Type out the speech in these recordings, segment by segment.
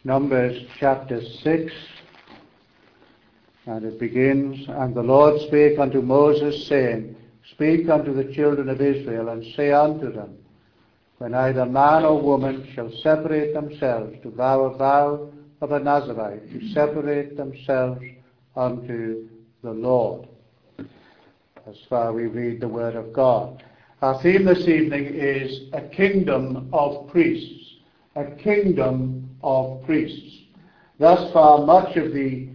Numbers chapter 6, and it begins, And the Lord spake unto Moses, saying, Speak unto the children of Israel, and say unto them, When either man or woman shall separate themselves to vow a vow of a Nazarite, to separate themselves unto the Lord. As far we read the Word of God. Our theme this evening is a kingdom of priests. A kingdom of priests. Thus far, much of the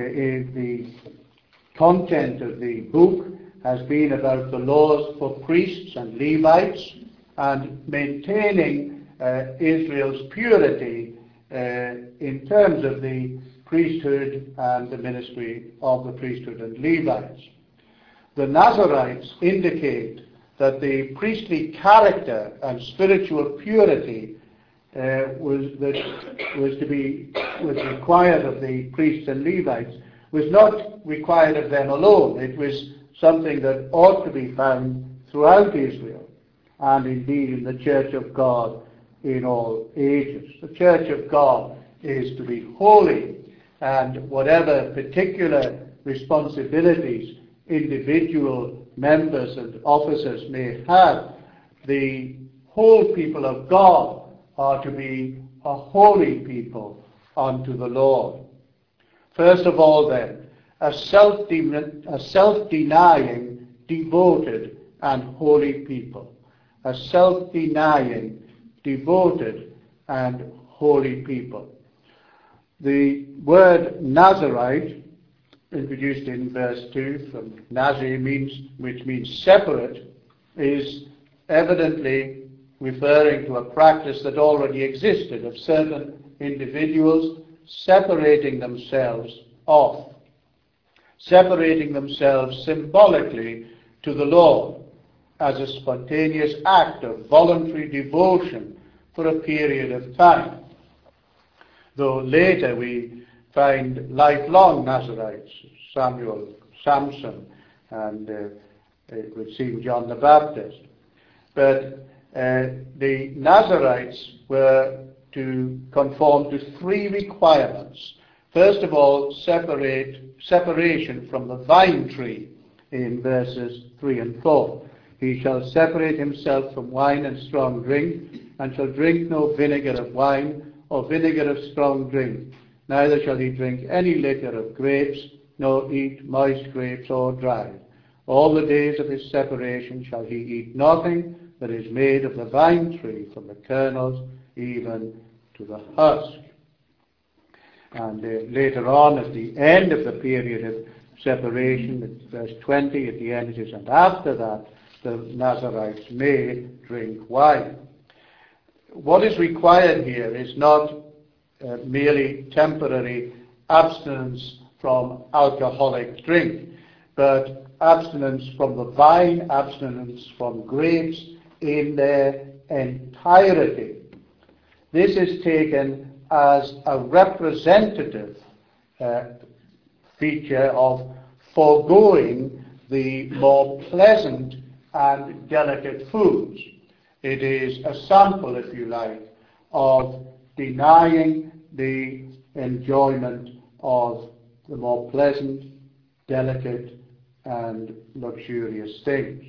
content of the book has been about the laws for priests and Levites and maintaining Israel's purity in terms of the priesthood and the ministry of the priesthood and Levites. The Nazarites indicate that the priestly character and spiritual purity was required of the priests and Levites was not required of them alone. It was something that ought to be found throughout Israel and indeed in the Church of God in all ages. The Church of God is to be holy, and whatever particular responsibilities individual members and officers may have, the whole people of God are to be a holy people unto the Lord. First of all then, a self-denying, devoted and holy people. A self-denying, devoted and holy people. The word Nazarite, introduced in verse 2 from Nazir, which means separate, is evidently referring to a practice that already existed of certain individuals separating themselves off, separating themselves symbolically to the Lord as a spontaneous act of voluntary devotion for a period of time. Though later we find lifelong Nazarites, Samuel, Samson, and it would seem John the Baptist. But the Nazarites were to conform to three requirements. First of all, separation from the vine tree in verses 3 and 4. He shall separate himself from wine and strong drink, and shall drink no vinegar of wine or vinegar of strong drink. Neither shall he drink any liquor of grapes, nor eat moist grapes or dried. All the days of his separation shall he eat nothing that is made of the vine tree, from the kernels even to the husk. And later on, at the end of the period of separation, at verse 20, at the end it is, and after that the Nazarites may drink wine. What is required here is not merely temporary abstinence from alcoholic drink, but abstinence from the vine, abstinence from grapes in their entirety. This is taken as a representative feature of foregoing the more pleasant and delicate foods. It is a sample, if you like, of denying the enjoyment of the more pleasant, delicate, and luxurious things.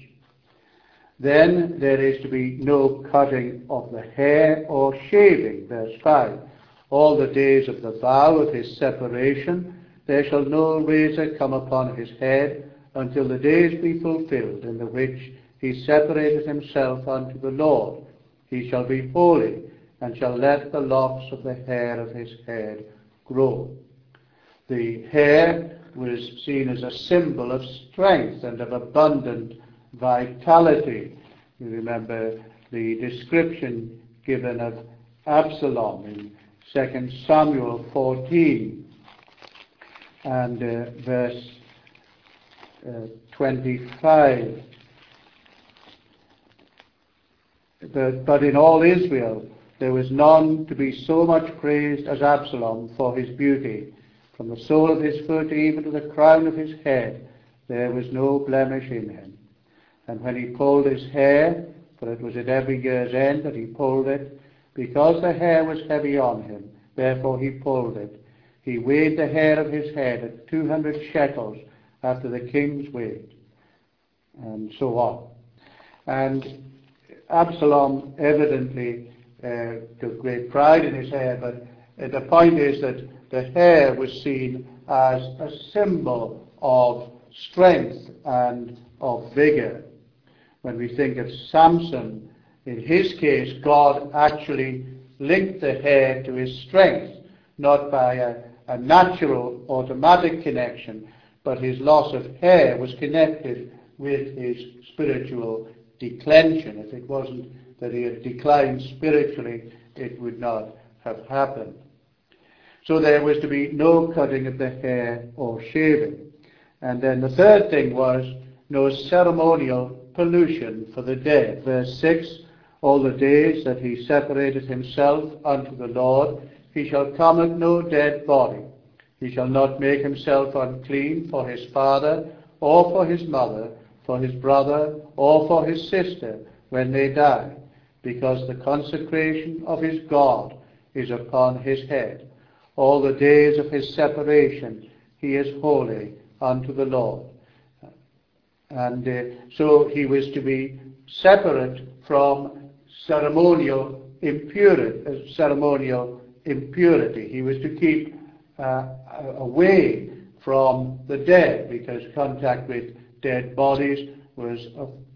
Then there is to be no cutting of the hair or shaving, verse 5. All the days of the vow of his separation, there shall no razor come upon his head, until the days be fulfilled, in the which he separated himself unto the Lord. He shall be holy, and shall let the locks of the hair of his head grow. The hair was seen as a symbol of strength and of abundant vitality. You remember the description given of Absalom in 2 Samuel 14 and verse 25. But in all Israel there was none to be so much praised as Absalom for his beauty. From the sole of his foot even to the crown of his head, there was no blemish in him. And when he pulled his hair, for it was at every year's end that he pulled it, because the hair was heavy on him, therefore he pulled it. He weighed the hair of his head at 200 shekels after the king's weight, and so on. And Absalom evidently took great pride in his hair, but the point is that the hair was seen as a symbol of strength and of vigor. When we think of Samson, in his case, God actually linked the hair to his strength, not by a natural, automatic connection, but his loss of hair was connected with his spiritual declension. If it wasn't that he had declined spiritually, it would not have happened. So there was to be no cutting of the hair or shaving. And then the third thing was no ceremonial pollution for the dead. Verse 6, all the days that he separated himself unto the Lord, he shall come at no dead body. He shall not make himself unclean for his father, or for his mother, for his brother, or for his sister, when they die, because the consecration of his God is upon his head. All the days of his separation he is holy unto the Lord. And so he was to be separate from ceremonial impurity. He was to keep away from the dead, because contact with dead bodies was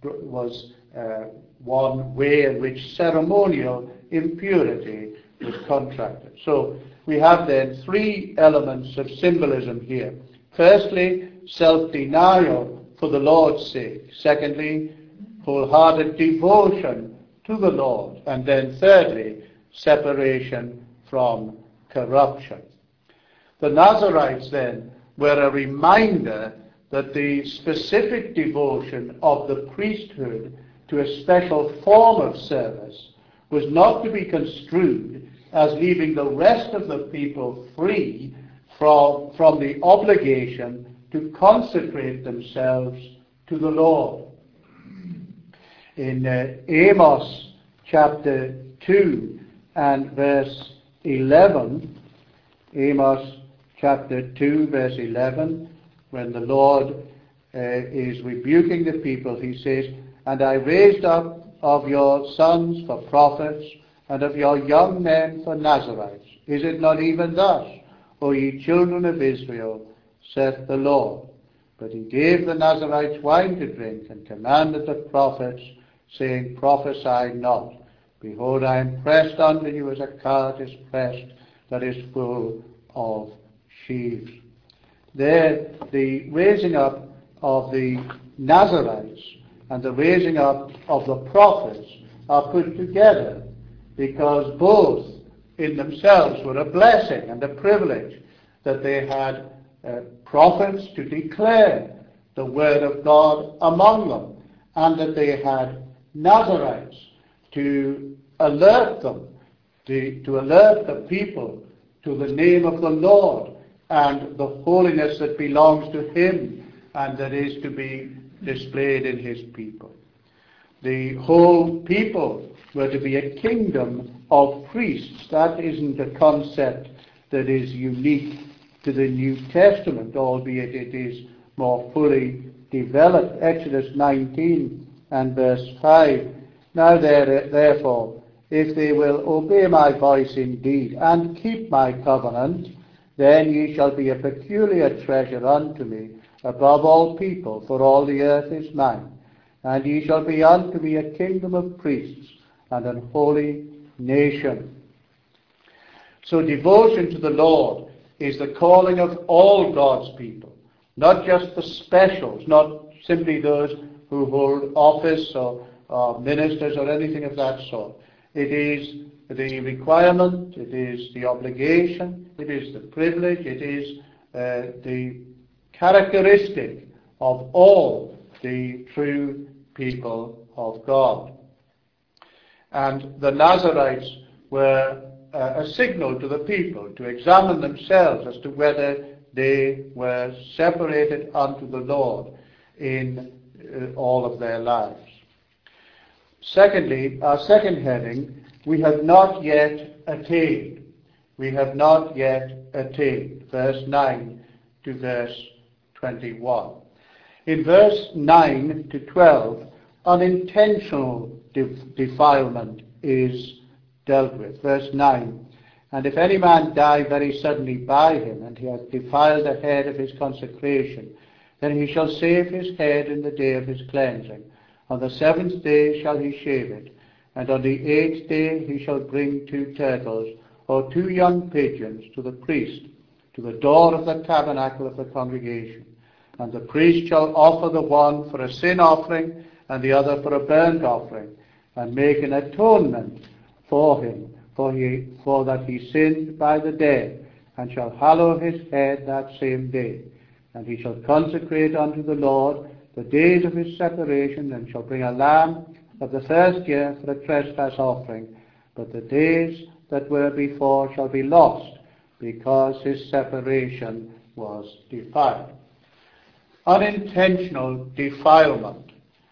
one way in which ceremonial impurity was contracted. So we have then three elements of symbolism here. Firstly, self-denial for the Lord's sake. Secondly, wholehearted devotion to the Lord. And then thirdly, separation from corruption. The Nazarites then were a reminder that the specific devotion of the priesthood to a special form of service was not to be construed as leaving the rest of the people free from the obligation to consecrate themselves to the Lord. In Amos chapter 2 and verse 11, Amos chapter 2 verse 11, when the Lord is rebuking the people, he says, "And I raised up of your sons for prophets, and of your young men for Nazarites. Is it not even thus, O ye children of Israel, saith the Lord? But he gave the Nazarites wine to drink, and commanded the prophets, saying, Prophesy not. Behold, I am pressed unto you as a cart is pressed, that is full of sheaves." There, the raising up of the Nazarites and the raising up of the prophets are put together, because both in themselves were a blessing and a privilege, that they had prophets to declare the word of God among them, and that they had Nazarites to alert them, to alert the people to the name of the Lord and the holiness that belongs to him and that is to be displayed in his people. The whole people were to be a kingdom of priests. That isn't a concept that is unique to the New Testament, albeit it is more fully developed. Exodus 19 and verse 5. "Now therefore, if they will obey my voice indeed, and keep my covenant, then ye shall be a peculiar treasure unto me above all people, for all the earth is mine. And ye shall be unto me a kingdom of priests, and an holy nation." So devotion to the Lord is the calling of all God's people, not just the specials, not simply those who hold office or ministers or anything of that sort. It is the requirement, it is the obligation, it is the privilege, it is the characteristic of all the true people of God. And the Nazarites were a signal to the people to examine themselves as to whether they were separated unto the Lord in all of their lives. Secondly, our second heading, we have not yet attained. we have not yet attained. Verse 9 to verse 21. In verse 9 to 12, unintentional defilement is dealt with. Verse 9, and if any man die very suddenly by him, and he hath defiled the head of his consecration, then he shall shave his head in the day of his cleansing. On the 7th day shall he shave it, and on the 8th day he shall bring 2 turtles, or 2 young pigeons, to the priest, to the door of the tabernacle of the congregation. And the priest shall offer the one for a sin offering, and the other for a burnt offering, and make an atonement for him, for that he sinned by the dead, and shall hallow his head that same day. And he shall consecrate unto the Lord the days of his separation, and shall bring a lamb of the first year for a trespass offering. But the days that were before shall be lost, because his separation was defiled. Unintentional defilement.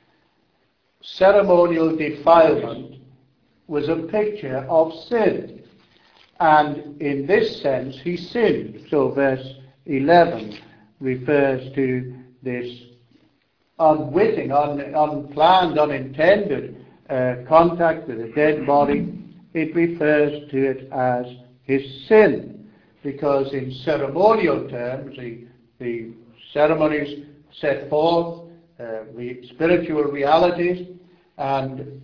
Ceremonial defilement was a picture of sin. And in this sense, he sinned. So verse 11 refers to this unwitting, unplanned, unintended contact with a dead body. It refers to it as his sin, because in ceremonial terms, the ceremonies set forth spiritual realities, and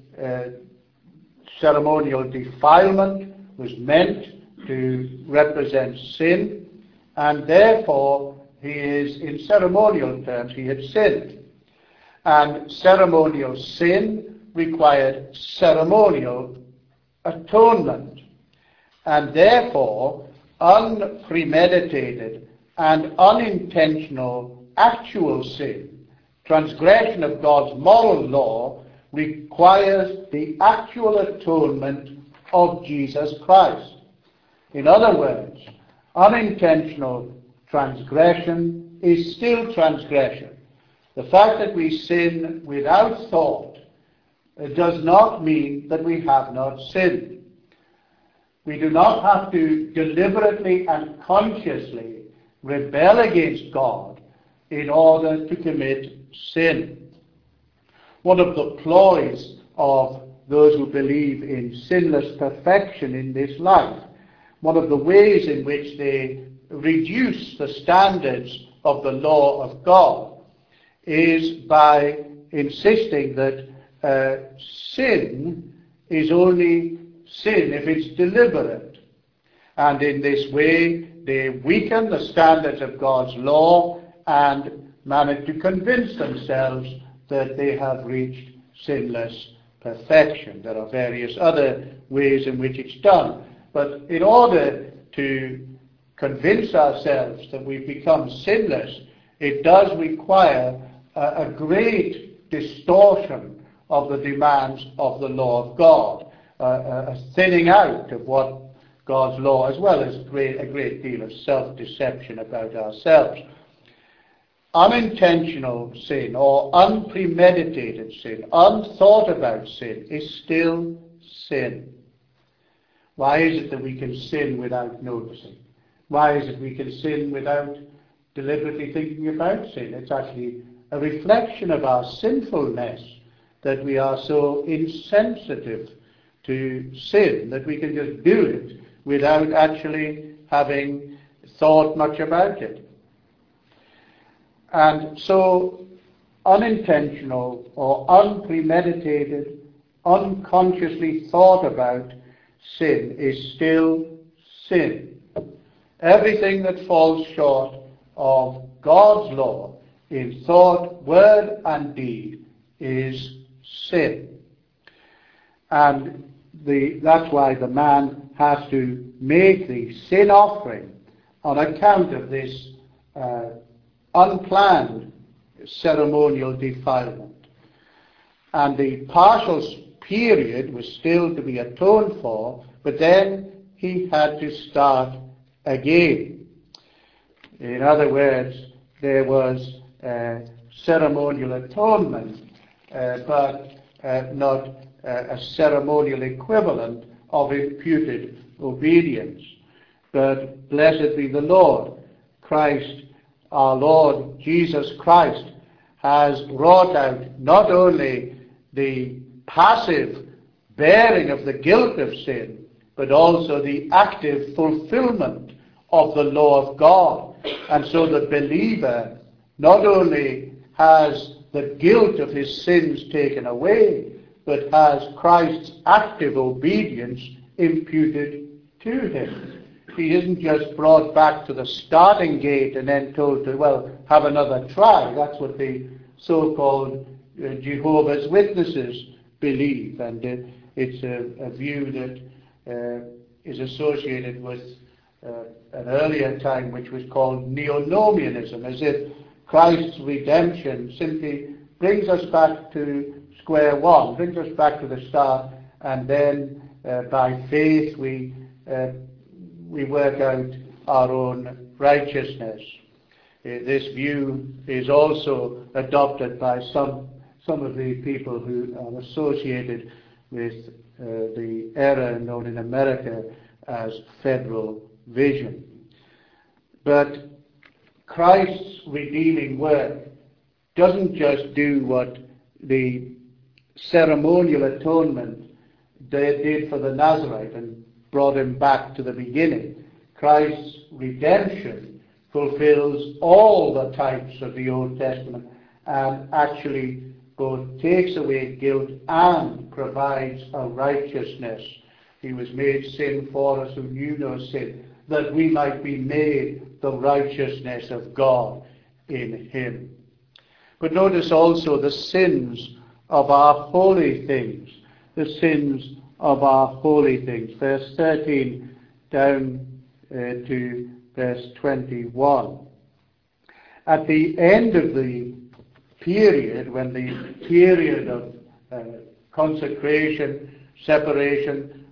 ceremonial defilement was meant to represent sin, and therefore he is, in ceremonial terms, he had sinned. And ceremonial sin required ceremonial atonement, and therefore unpremeditated and unintentional actual sin, transgression of God's moral law, requires the actual atonement of Jesus Christ. In other words, unintentional transgression is still transgression. The fact that we sin without thought does not mean that we have not sinned. We do not have to deliberately and consciously rebel against God in order to commit sin. One of the ploys of those who believe in sinless perfection in this life, one of the ways in which they reduce the standards of the law of God, is by insisting that sin is only sin if it's deliberate. And in this way, they weaken the standards of God's law and manage to convince themselves that they have reached sinless perfection. There are various other ways in which it's done. But in order to convince ourselves that we've become sinless, it does require a great distortion of the demands of the law of God, a thinning out of what God's law, as well as a great deal of self-deception about ourselves. Unintentional sin or unpremeditated sin, unthought about sin, is still sin. Why is it that we can sin without noticing? Why is it we can sin without deliberately thinking about sin? It's actually a reflection of our sinfulness that we are so insensitive to sin that we can just do it without actually having thought much about it. And so unintentional or unpremeditated, unconsciously thought about sin is still sin. Everything that falls short of God's law in thought, word and deed is sin. And that's why the man has to make the sin offering on account of this unplanned ceremonial defilement. And the partial period was still to be atoned for, but then he had to start again. In other words, there was ceremonial atonement, but not a ceremonial equivalent of imputed obedience. But blessed be the Lord. Christ, our Lord Jesus Christ, has wrought out not only the passive bearing of the guilt of sin, but also the active fulfillment of the law of God. And so the believer not only has the guilt of his sins taken away, but has Christ's active obedience imputed to him. He isn't just brought back to the starting gate and then told to, well, have another try. That's what the so-called Jehovah's Witnesses believe. And it's a view that is associated with an earlier time which was called neo-nomianism, as if Christ's redemption simply brings us back to square one, brings us back to the start, and then by faith we work out our own righteousness. This view is also adopted by some of the people who are associated with the era known in America as federal vision. But Christ's redeeming work doesn't just do what the ceremonial atonement did for the Nazarite and brought him back to the beginning. Christ's redemption fulfills all the types of the Old Testament and actually both takes away guilt and provides a righteousness. He was made sin for us who knew no sin, that we might be made the righteousness of God in him. But notice also the sins of our holy things, the sins of our holy things. Verse 13 down to verse 21. At the end of the period, when the period of consecration, separation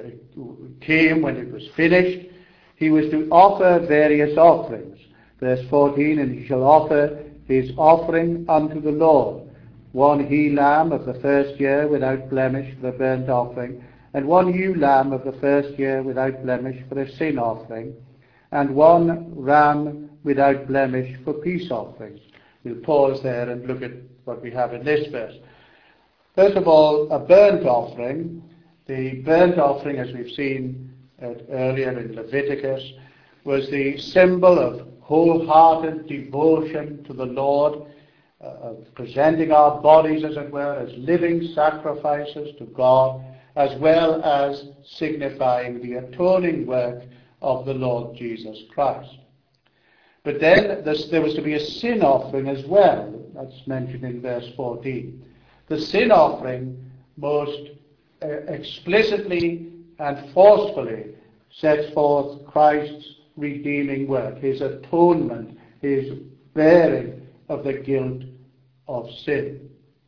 came, when it was finished, he was to offer various offerings. Verse 14, and he shall offer his offering unto the Lord, one he-lamb of the first year without blemish for a burnt offering, and one ewe lamb of the first year without blemish for a sin offering, and one ram without blemish for peace offerings. We'll pause there and look at what we have in this verse. First of all, a burnt offering. The burnt offering, as we've seen earlier in Leviticus, was the symbol of wholehearted devotion to the Lord, presenting our bodies, as it were, as living sacrifices to God, as well as signifying the atoning work of the Lord Jesus Christ. But then there was to be a sin offering as well. That's mentioned in verse 14. The sin offering most explicitly and forcefully sets forth Christ's redeeming work, his atonement, his bearing of the guilt of sin.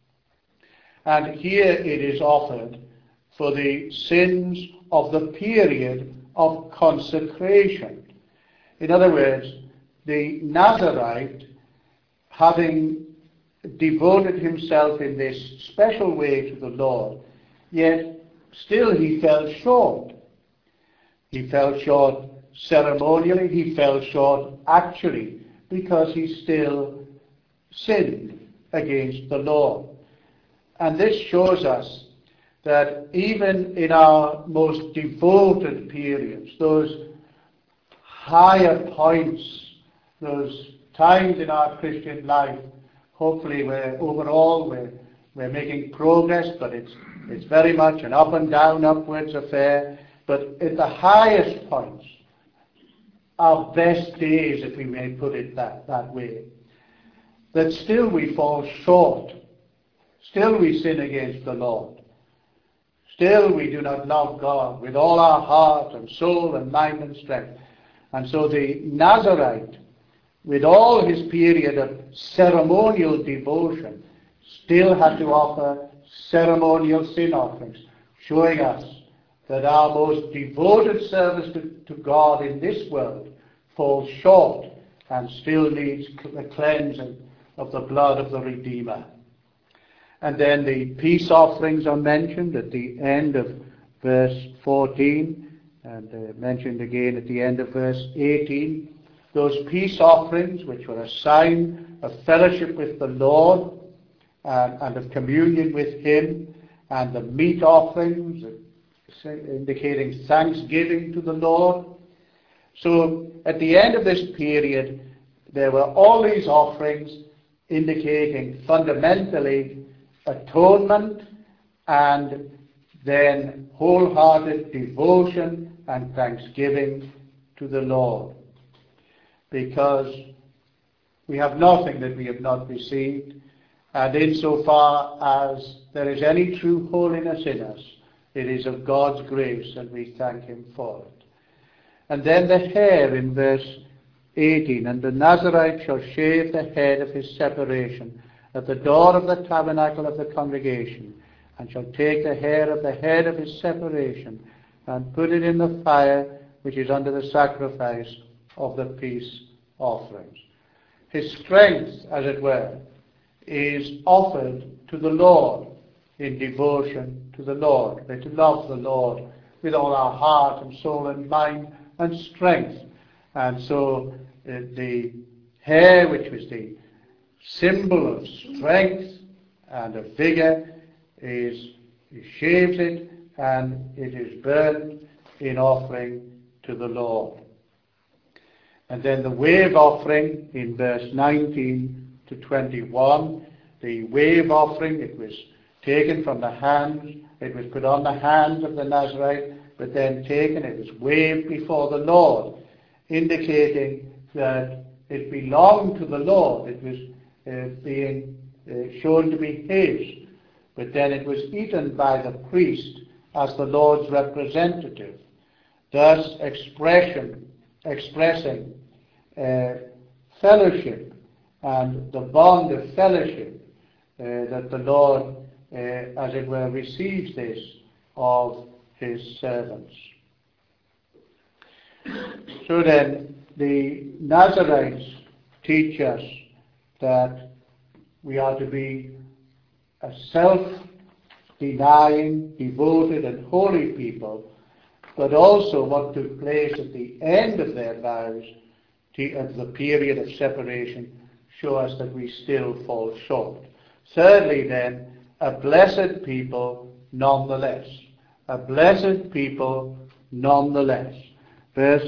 And here it is offered for the sins of the period of consecration. In other words, the Nazarite, having devoted himself in this special way to the Lord, yet still he fell short. He fell short ceremonially, he fell short actually, because he still sinned against the Lord. And this shows us that even in our most devoted periods, those higher points, those times in our Christian life, hopefully we're making progress, but it's very much an up and down, upwards affair. But at the highest points, our best days, if we may put it that way, that still we fall short. Still we sin against the Lord. Still we do not love God with all our heart and soul and mind and strength. And so the Nazarite, with all his period of ceremonial devotion, still had to offer ceremonial sin offerings, showing us that our most devoted service to God in this world falls short and still needs the cleansing of the blood of the Redeemer. And then the peace offerings are mentioned at the end of verse 14. And mentioned again at the end of verse 18, those peace offerings which were a sign of fellowship with the Lord and of communion with Him, and the meat offerings indicating thanksgiving to the Lord. So at the end of this period, there were all these offerings indicating fundamentally atonement and then wholehearted devotion and thanksgiving to the Lord. Because we have nothing that we have not received, and insofar as there is any true holiness in us, it is of God's grace, and we thank Him for it. And then the hair in verse 18, and the Nazarite shall shave the head of his separation at the door of the tabernacle of the congregation, and shall take the hair of the head of his separation, and put it in the fire which is under the sacrifice of the peace offerings. His strength, as it were, is offered to the Lord in devotion to the Lord. We're to love the Lord with all our heart and soul and mind and strength. And so the hair, which was the symbol of strength and of vigor, he shaves it, and it is burnt in offering to the Lord. And then the wave offering in verse 19 to 21, the wave offering, it was taken from the hands, it was put on the hands of the Nazarite, but then taken, it was waved before the Lord, indicating that it belonged to the Lord. It was being shown to be His, but then it was eaten by the priest as the Lord's representative, thus expressing fellowship and the bond of fellowship that the Lord, as it were, receives this of His servants. So then, the Nazarites teach us that we are to be a self-denying, devoted and holy people, but also what took place at the end of their lives, of the period of separation, show us that we still fall short. Thirdly then, a blessed people nonetheless. A blessed people nonetheless. Verse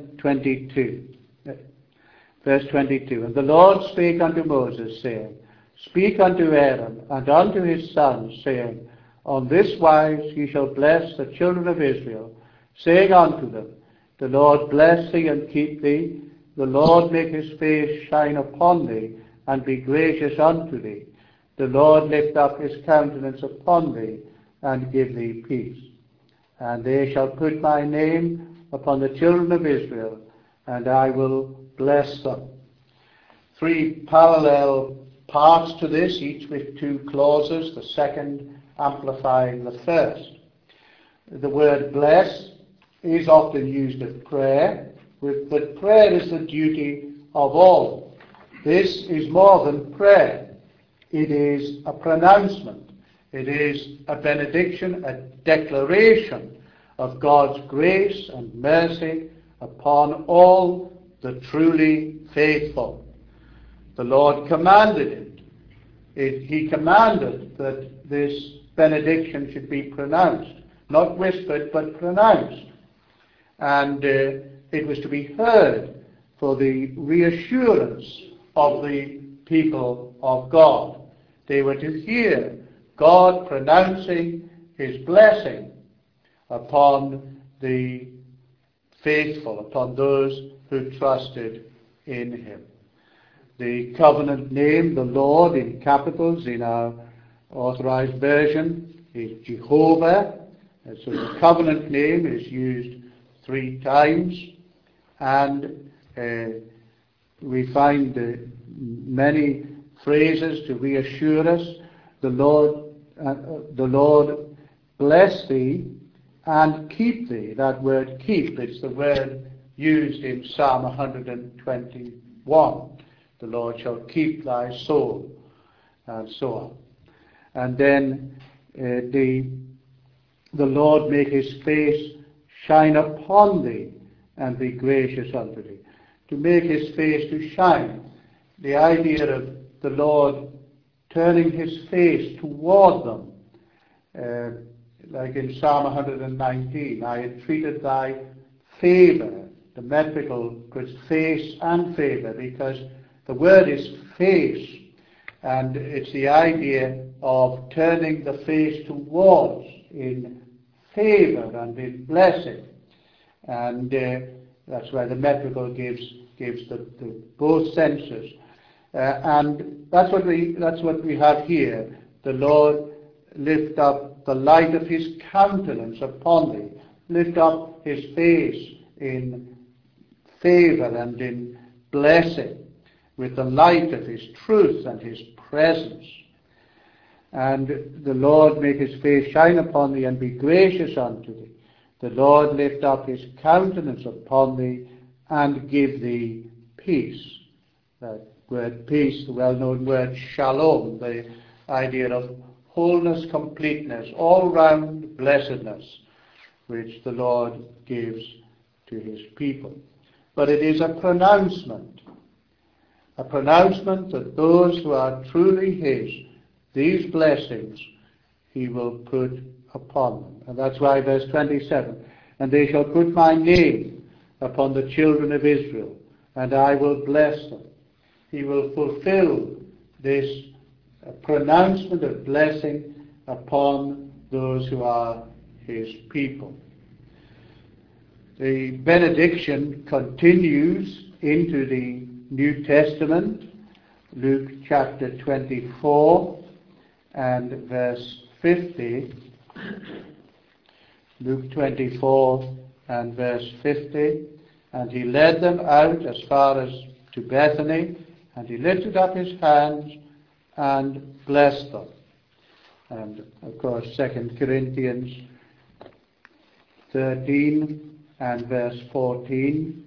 22. Verse 22. And the Lord spake unto Moses, saying, Speak unto Aaron and unto his sons, saying, On this wise ye shall bless the children of Israel, saying unto them, The Lord bless thee and keep thee. The Lord make his face shine upon thee, and be gracious unto thee. The Lord lift up his countenance upon thee, and give thee peace. And they shall put my name upon the children of Israel, and I will bless them. Three parallel parts to this, each with two clauses, the second amplifying the first. The word bless is often used of prayer, but prayer is the duty of all. This is more than prayer. It is a pronouncement. It is a benediction, a declaration of God's grace and mercy upon all the truly faithful. The Lord commanded it. He commanded that this benediction should be pronounced, not whispered, but pronounced. And it was to be heard for the reassurance of the people of God. They were to hear God pronouncing His blessing upon the faithful, upon those who trusted in Him. The covenant name, the Lord, in capitals in our authorized version, is Jehovah. And so the covenant name is used 3 times, and we find many phrases to reassure us. The Lord bless thee and keep thee. That word keep, it's the word used in Psalm 121. The Lord shall keep thy soul, and so on. And then the Lord make his face shine upon thee, and be gracious unto thee. To make his face to shine. The idea of the Lord turning his face toward them. Like in Psalm 119, I entreated thy favour. The metrical puts face and favour, because the word is face, and it's the idea of turning the face towards in favour and in blessing. And that's why the metrical gives the both senses. And that's what we have here. The Lord lift up the light of his countenance upon thee. Lift up his face in favour and in blessing, with the light of his truth and his presence. And the Lord make his face shine upon thee, and be gracious unto thee. The Lord lift up his countenance upon thee, and give thee peace. That word peace, the well-known word shalom, the idea of wholeness, completeness, all-round blessedness, which the Lord gives to his people. But it is a pronouncement that those who are truly his, these blessings he will put upon them. And that's why verse 27, and they shall put my name upon the children of Israel, and I will bless them. He will fulfill this pronouncement of blessing upon those who are his people. The benediction continues into the New Testament, Luke chapter 24 and verse 50. Luke 24 and verse 50. And he led them out as far as to Bethany, and he lifted up his hands and blessed them. And of course 2 Corinthians 13 and verse 14.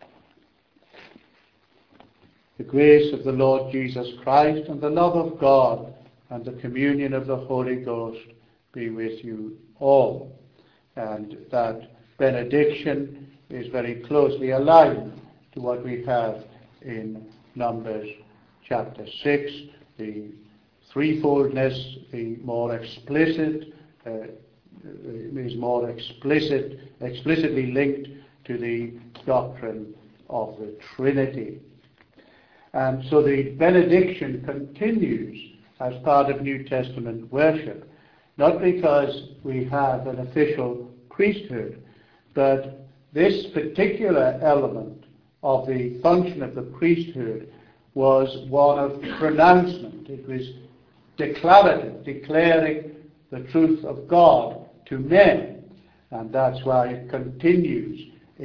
The grace of the Lord Jesus Christ and the love of God and the communion of the Holy Ghost be with you all. And that benediction is very closely aligned to what we have in Numbers chapter 6, the threefoldness, the more explicit, is more explicitly linked to the doctrine of the Trinity. And so the benediction continues as part of New Testament worship, not because we have an official priesthood, but this particular element of the function of the priesthood was one of pronouncement. It was declarative, declaring the truth of God to men, and that's why it continues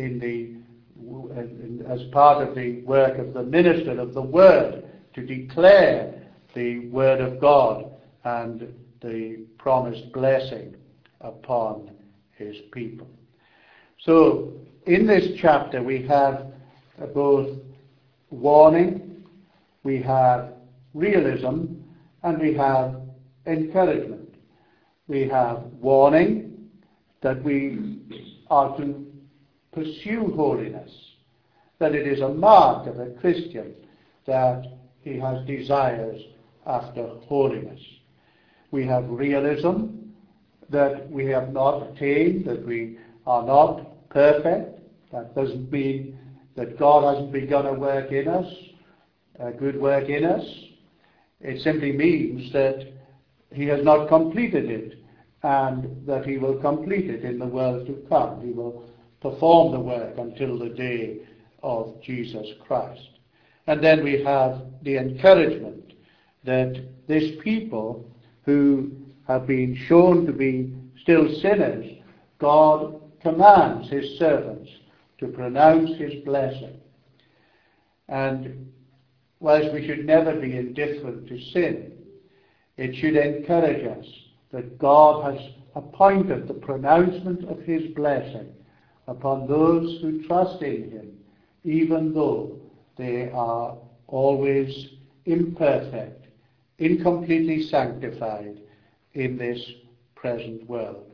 as part of the work of the minister of the Word, to declare the Word of God and the promised blessing upon his people. So in this chapter we have both warning, we have realism, and we have encouragement. We have warning that we are to pursue holiness, that it is a mark of a Christian that he has desires after holiness. We have realism, that we have not attained, that we are not perfect. That doesn't mean that God hasn't begun a work in us, a good work in us. It simply means that he has not completed it, and that he will complete it in the world to come. He will perform the work until the day of Jesus Christ. And then we have the encouragement that this people who have been shown to be still sinners, God commands his servants to pronounce his blessing. And whilst we should never be indifferent to sin, it should encourage us that God has appointed the pronouncement of his blessing upon those who trust in him, even though they are always imperfect, incompletely sanctified in this present world.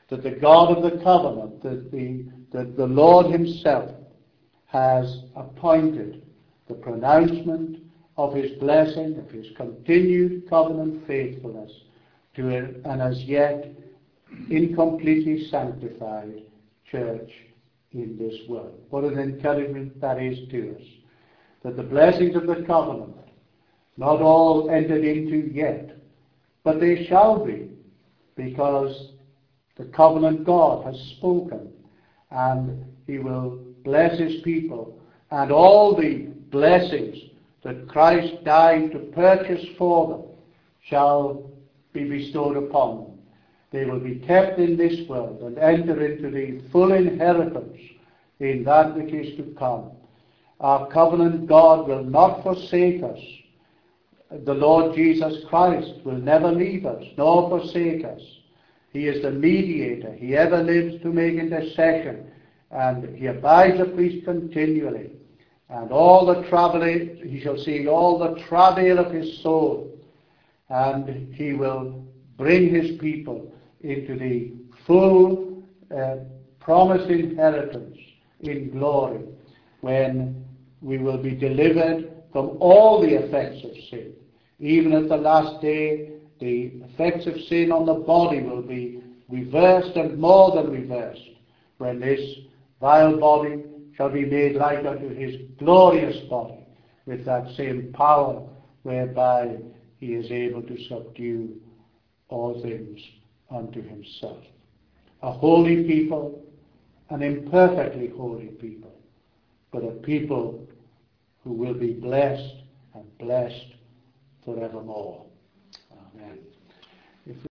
that the God of the covenant, that the Lord himself has appointed the pronouncement of his blessing, of his continued covenant faithfulness to an as yet incompletely sanctified church in this world. What an encouragement that is to us, that the blessings of the covenant, not all entered into yet, but they shall be, because the covenant God has spoken, and he will bless his people, and all the blessings that Christ died to purchase for them shall be bestowed upon them. They will be kept in this world and enter into the full inheritance in that which is to come. Our covenant God will not forsake us. The Lord Jesus Christ will never leave us nor forsake us. He is the mediator. He ever lives to make intercession, and he abides a priest continually. And all the travail, he shall see all the travail of his soul, and he will bring his people into the full promised inheritance in glory, when we will be delivered from all the effects of sin. Even at the last day, the effects of sin on the body will be reversed, and more than reversed, when this vile body shall be made like unto his glorious body, with that same power whereby he is able to subdue all things unto himself. A holy people, an imperfectly holy people, but a people who will be blessed and blessed forevermore. Amen.